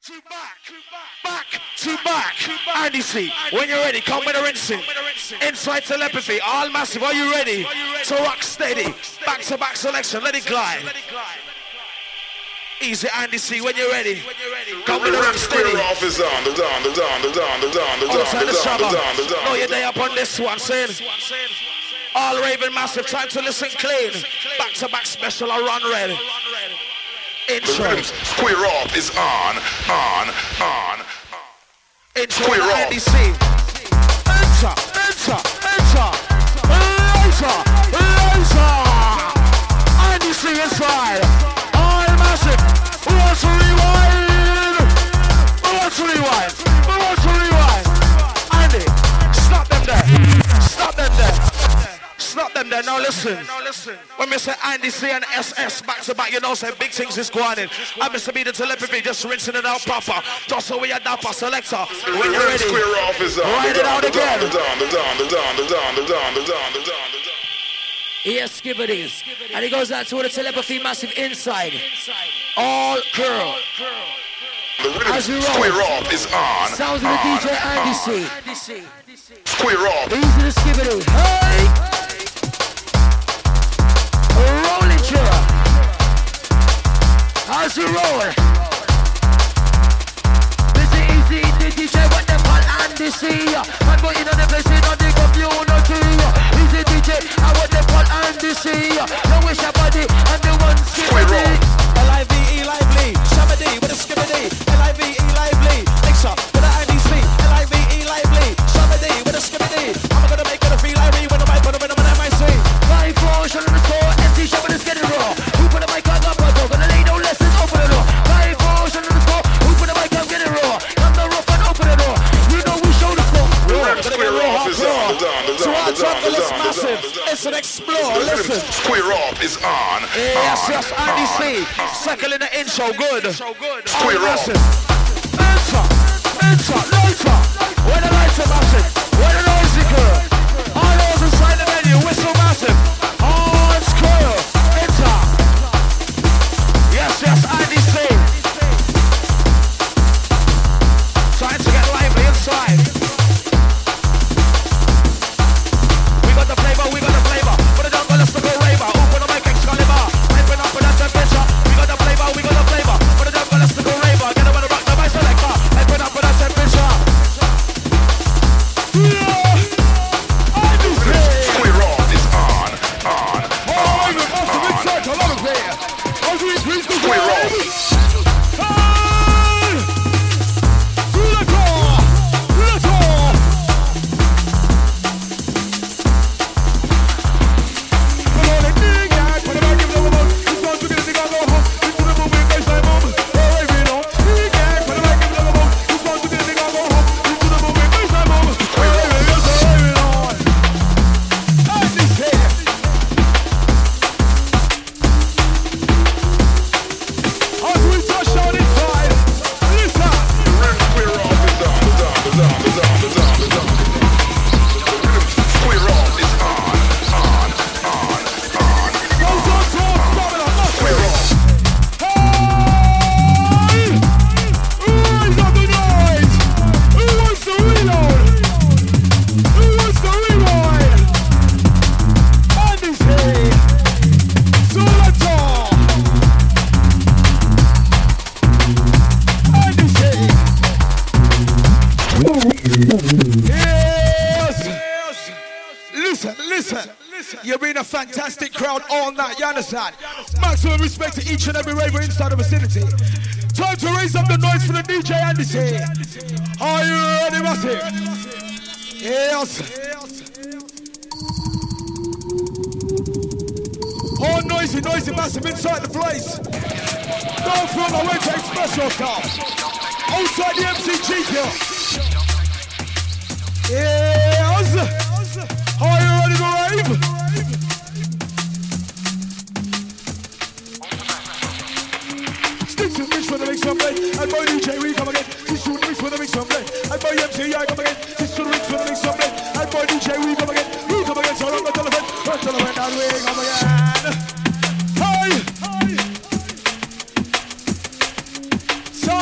to back. Andy C, when you're ready, come with a rinsing. Inside telepathy, all massive, are you ready? So rock steady, back to back selection, let it glide. Easy Andy C, when you're ready. Come with a rock steady. Outside the shabba. No, you're there up on this one, saying. All Raven massive, time to listen clean. Back to back special, I run red. Intro. Square off is on. Intro to Andy C. Enter. Andy C inside. All massive. Who wants to rewind? Andy, stop them there. Now listen. When we say Andy C and SS back to back, you know, say big things is going in. I Mr. B the telepathy, just rinsing it out proper. Just so we are dapper selector. When you're ready, write it out again. Yes, Skibbity. And he goes out to the telepathy massive inside. All curl. As we roll. Square off is on. Sounds of the DJ Andy C. Square off. Easy to Skibbity. Hey! Rolling chair. As we roll. Busy easy, the DJ what them call Andy C. I'm going on the place in on the community. Easy DJ, I what them call Andy C. Don't wish your body and the one Skibbity. L-I-V-E lively, Shabba-D with a Skibbity. L-I-V-E lively, mix up with the Andy C. L-I-V-E lively, Shabba-D with a Skibbity. I'm gonna make it a feel like when I might put a rhythm on MIC. 5-4, shut on the score, MC Shabba, let's get it raw. Who put the mic on up, gonna lay down lessons, open the door. 5-4, shut on the score, who put the mic on, get it raw. Come the rough and open the door. You know we show the score. Square off is on. So our jungle is massive, it's an explore, listen. Square off is on. Yes, Andy C. Second in the intro, good. Square off. Enter, lighter. Where the lights are massive, where the noise is good. All those inside the menu, whistle massive. Oh, it's cool. Enter. Yes, Andy C. Trying to get lively inside. We got the flavor. Put it down, let's go raver. Open the mic, Excalibur. Hyping up with that temperature. We got the flavor. Put it down, let's go raver. Get up on the rock, the vice selector. Hyping up with that temperature. Square off is on. Square off. Fantastic crowd all night, you understand? Maximum respect to each and every raver inside the vicinity. Time to raise up the noise for the DJ Andy C. Are you ready, massive? Yes. All noisy, massive inside the place. Don't feel my way to express yourself. Outside the MCG here. Yes. Are you ready to rave? Sticks and mix for the mix from play. And boy DJ we come again. This shoot mix for the mix from play. And boy MC I come again.